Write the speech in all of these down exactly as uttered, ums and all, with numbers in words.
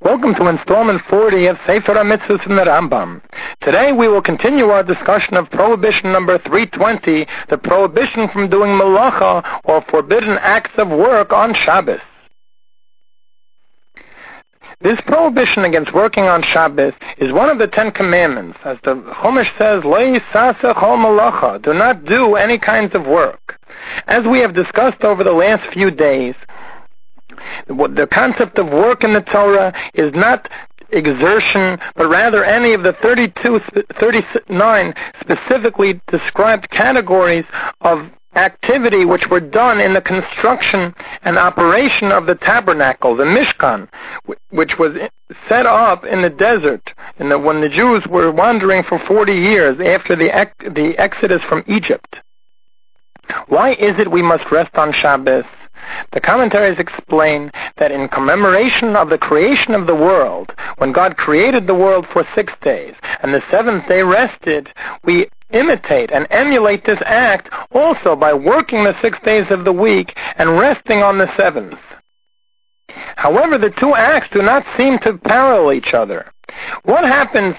Welcome to installment forty of Sefer HaMitzvos from the Rambam. Today we will continue our discussion of prohibition number three twenty, the prohibition from doing malacha or forbidden acts of work on Shabbos. This prohibition against working on Shabbos is one of the Ten Commandments. As the Chumash says, Lo yisaseh chol malacha, do not do any kinds of work. As we have discussed over the last few days, the concept of work in the Torah is not exertion, but rather any of the thirty-two, thirty-nine specifically described categories of activity which were done in the construction and operation of the tabernacle, the Mishkan, which was set up in the desert in the, when the Jews were wandering for forty years after the, the exodus from Egypt. Why is it we must rest on Shabbos? The commentaries explain that in commemoration of the creation of the world, when God created the world for six days, and the seventh day rested, we imitate and emulate this act also by working the six days of the week and resting on the seventh. However, the two acts do not seem to parallel each other. What happens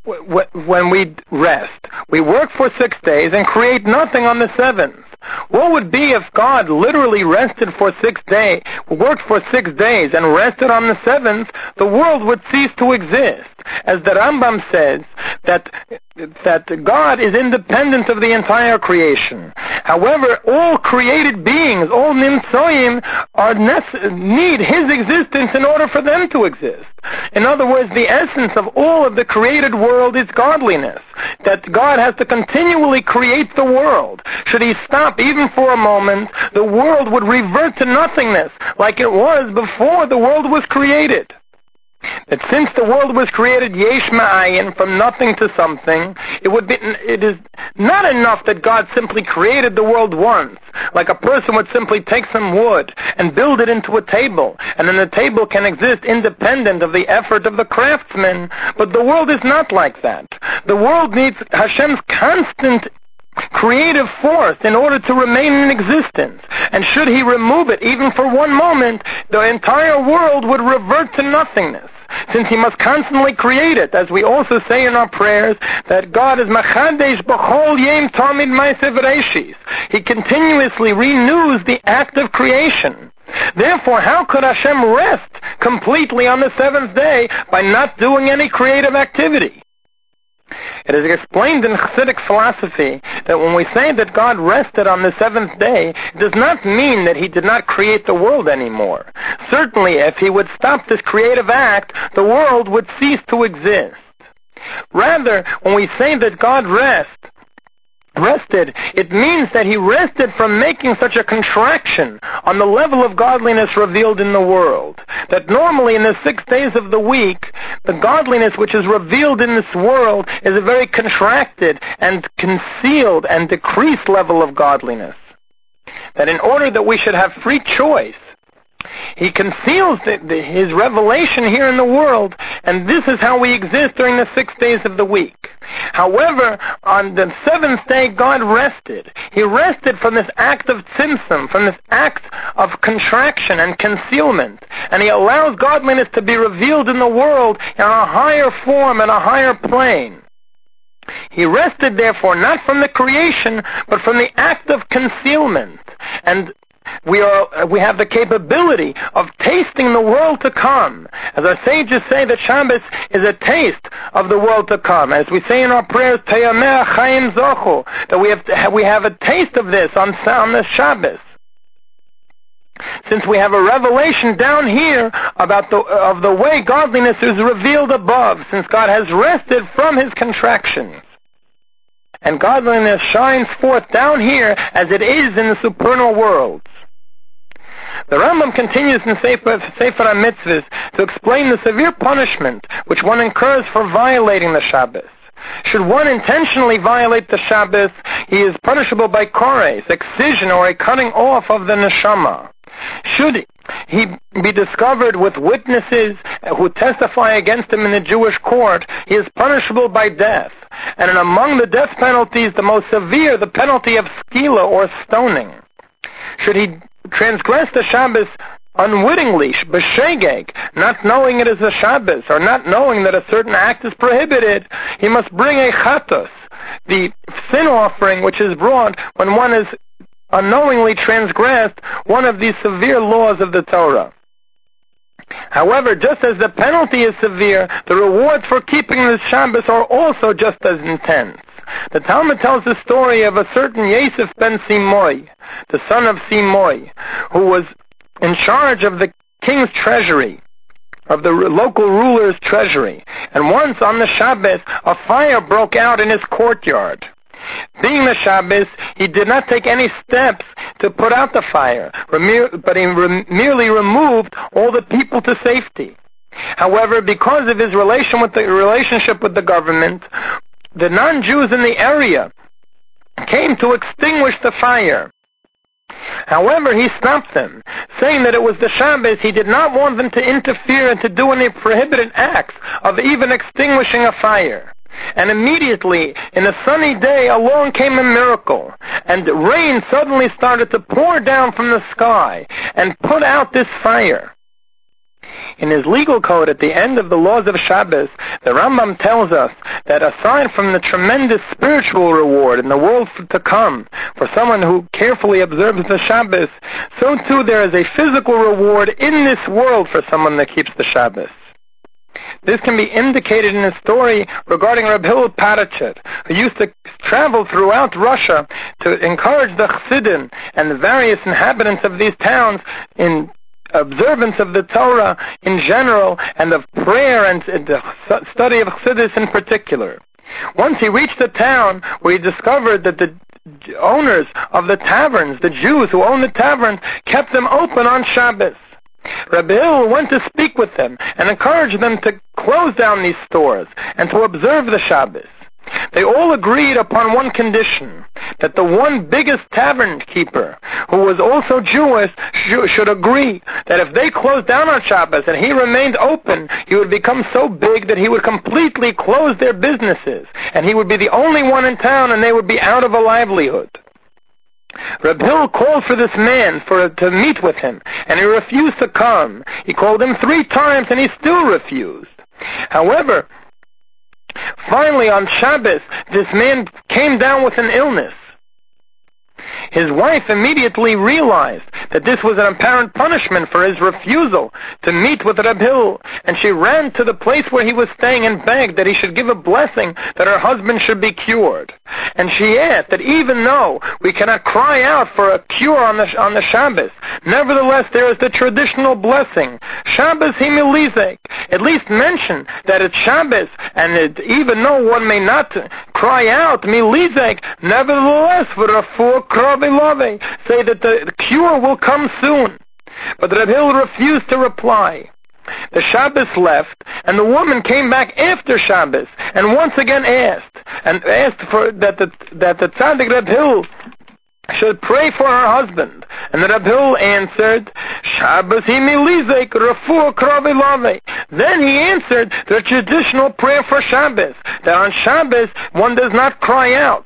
when we rest? We work for six days and create nothing on the seventh. What would be if God literally rested for six days, worked for six days and rested on the seventh? The world would cease to exist. As the Rambam says, that that God is independent of the entire creation. However, all created beings, all nimtzoim, are nece- need His existence in order for them to exist. In other words, the essence of all of the created world is godliness. That God has to continually create the world. Should He stop even for a moment, the world would revert to nothingness, like it was before the world was created. That since the world was created yesh ma'ayin, from nothing to something, it would be, it is not enough that God simply created the world once, like a person would simply take some wood and build it into a table, and then the table can exist independent of the effort of the craftsman. But the world is not like that. The world needs Hashem's constant creative force in order to remain in existence. And should He remove it even for one moment, the entire world would revert to nothingness, since He must constantly create it, as we also say in our prayers, that God is machadesh b'chol yom tamid ma'aseh v'reishis. He continuously renews the act of creation. Therefore, how could Hashem rest completely on the seventh day by not doing any creative activity? It is explained in Chassidic philosophy that when we say that God rested on the seventh day, it does not mean that He did not create the world anymore. Certainly, if He would stop this creative act, the world would cease to exist. Rather, when we say that God rest, rested, it means that He rested from making such a contraction on the level of godliness revealed in the world. That normally in the six days of the week, the godliness which is revealed in this world is a very contracted and concealed and decreased level of godliness. That in order that we should have free choice, He conceals the, the, His revelation here in the world, and this is how we exist during the six days of the week. However, on the seventh day, God rested. He rested from this act of tzimtzum, from this act of contraction and concealment, and He allows godliness to be revealed in the world in a higher form and a higher plane. He rested, therefore, not from the creation, but from the act of concealment. And We are, we have the capability of tasting the world to come. As our sages say, that Shabbos is a taste of the world to come. As we say in our prayers, Teyameh Chaim Zochu, that we have, we have a taste of this on, on the Shabbos. Since we have a revelation down here about the, of the way godliness is revealed above, since God has rested from His contractions. And godliness shines forth down here as it is in the supernal worlds. The Rambam continues in Sefer, Sefer HaMitzvos to explain the severe punishment which one incurs for violating the Shabbos. Should one intentionally violate the Shabbos, he is punishable by kores, excision, or a cutting off of the neshama. Should he be discovered with witnesses who testify against him in the Jewish court, he is punishable by death. And among the death penalties, the most severe, the penalty of skila, or stoning. Should he transgress the Shabbos unwittingly, b'shegeg, not knowing it is a Shabbos, or not knowing that a certain act is prohibited, he must bring a chatos, the sin offering which is brought when one is unknowingly transgressed one of these severe laws of the Torah. However, just as the penalty is severe, the rewards for keeping the Shabbos are also just as intense. The Talmud tells the story of a certain Yosef ben Simoy, the son of Simoy, who was in charge of the king's treasury, of the local ruler's treasury. And once on the Shabbos, a fire broke out in his courtyard. Being the Shabbos, he did not take any steps to put out the fire, but he merely removed all the people to safety. However, because of his relation with the relationship with the government, the non-Jews in the area came to extinguish the fire. However, he stopped them, saying that it was the Shabbos. He did not want them to interfere and to do any prohibited acts of even extinguishing a fire. And immediately, in a sunny day, along came a miracle, and rain suddenly started to pour down from the sky and put out this fire. In his legal code, at the end of the laws of Shabbos, the Rambam tells us that aside from the tremendous spiritual reward in the world to come for someone who carefully observes the Shabbos, so too there is a physical reward in this world for someone that keeps the Shabbos. This can be indicated in a story regarding Reb Hillel Parachet, who used to travel throughout Russia to encourage the Chassidim and the various inhabitants of these towns in observance of the Torah in general and of prayer and the study of Chassidus in particular. Once he reached a town where he discovered that the owners of the taverns, the Jews who owned the taverns, kept them open on Shabbos. Reb Hillel went to speak with them and encouraged them to close down these stores and to observe the Shabbos. They all agreed upon one condition, that the one biggest tavern keeper, who was also Jewish, should agree that if they closed down on Shabbos and he remained open, he would become so big that he would completely close their businesses, and he would be the only one in town and they would be out of a livelihood. Reb Hillel called for this man for to meet with him, and he refused to come. He called him three times, and he still refused. However, finally on Shabbos, this man came down with an illness. His wife immediately realized that this was an apparent punishment for his refusal to meet with Reb Hillel, and she ran to the place where he was staying and begged that he should give a blessing that her husband should be cured. And she asked that even though we cannot cry out for a cure on the on the Shabbos, nevertheless there is the traditional blessing, Shabbos himilizek. At least mention that it's Shabbos, and it, even though one may not cry out milizek, nevertheless for a full say that the cure will come soon. But Reb Hillel refused to reply. The Shabbos left, and the woman came back after Shabbos, and once again asked, and asked for that the that the tzaddik Reb Hillel should pray for her husband. And the Reb Hillel answered, Shabbos himilizek refuah krovi love. Then he answered the traditional prayer for Shabbos, that on Shabbos one does not cry out.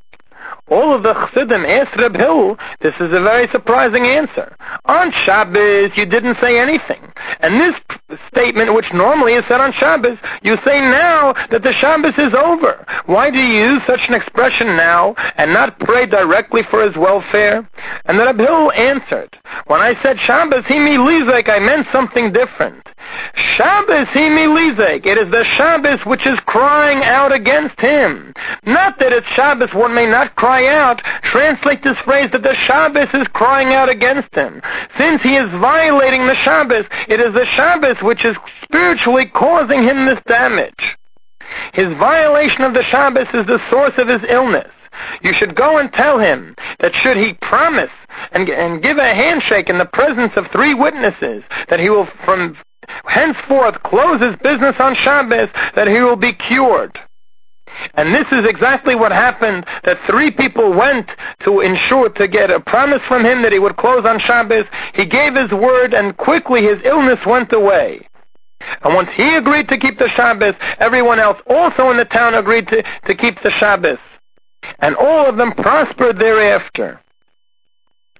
All of the Chassidim asked Reb Hillel, this is a very surprising answer. On Shabbos, you didn't say anything. And this statement, which normally is said on Shabbos, you say now that the Shabbos is over. Why do you use such an expression now and not pray directly for his welfare? And the Reb Hillel answered, when I said Shabbos himilizek, I meant something different. Shabbos himilizek, it is the Shabbos which is crying out against him. Not that it's Shabbos one may not cry out. Translate this phrase that the Shabbos is crying out against him. Since he is violating the Shabbos, it is the Shabbos which is spiritually causing him this damage. His violation of the Shabbos is the source of his illness. You should go and tell him that should he promise and, and give a handshake in the presence of three witnesses that he will from henceforth close his business on Shabbos, that he will be cured. And this is exactly what happened, that three people went to ensure to get a promise from him that he would close on Shabbos. He gave his word, and quickly his illness went away. And once he agreed to keep the Shabbos, everyone else also in the town agreed to, to keep the Shabbos. And all of them prospered thereafter.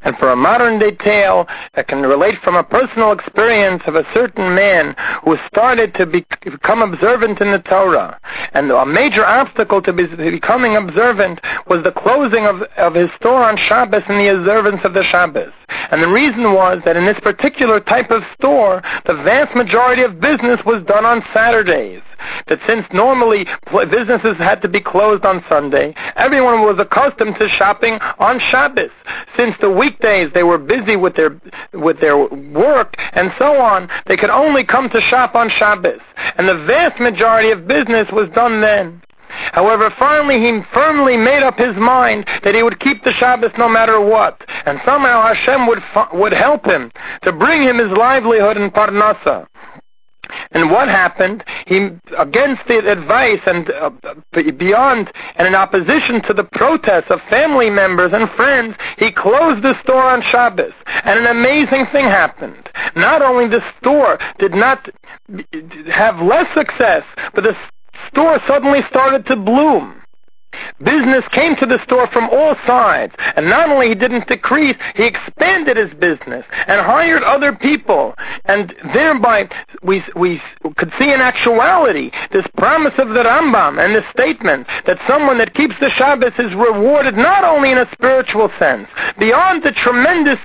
And for a modern-day tale that can relate from a personal experience of a certain man who started to be, become observant in the Torah. And a major obstacle to be, becoming observant was the closing of, of his store on Shabbos and the observance of the Shabbos. And the reason was that in this particular type of store, the vast majority of business was done on Saturdays. That since normally businesses had to be closed on Sunday, everyone was accustomed to shopping on Shabbos. Since the weekdays they were busy with their with their work and so on, they could only come to shop on Shabbos. And the vast majority of business was done then. However, finally he firmly made up his mind that he would keep the Shabbos no matter what, and somehow Hashem would would help him to bring him his livelihood in Parnasa. And what happened? He, against the advice and uh, beyond and in opposition to the protests of family members and friends, he closed the store on Shabbos. And an amazing thing happened. Not only the store did not have less success, but the store suddenly started to bloom. Business came to the store from all sides, and not only he didn't decrease, he expanded his business and hired other people, and thereby we we could see in actuality this promise of the Rambam and the statement that someone that keeps the Shabbos is rewarded not only in a spiritual sense, beyond the tremendous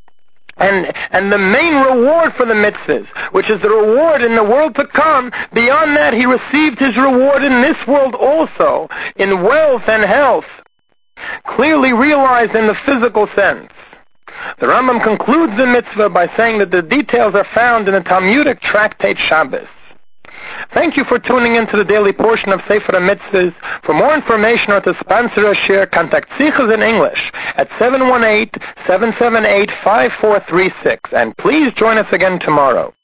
And and the main reward for the mitzvahs, which is the reward in the world to come, beyond that he received his reward in this world also, in wealth and health, clearly realized in the physical sense. The Rambam concludes the mitzvah by saying that the details are found in the Talmudic tractate Shabbos. Thank you for tuning into the daily portion of Sefer HaMitzvahs. For more information or to sponsor a share, contact Sichos in English at seven one eight, seven seven eight, five four three six. And please join us again tomorrow.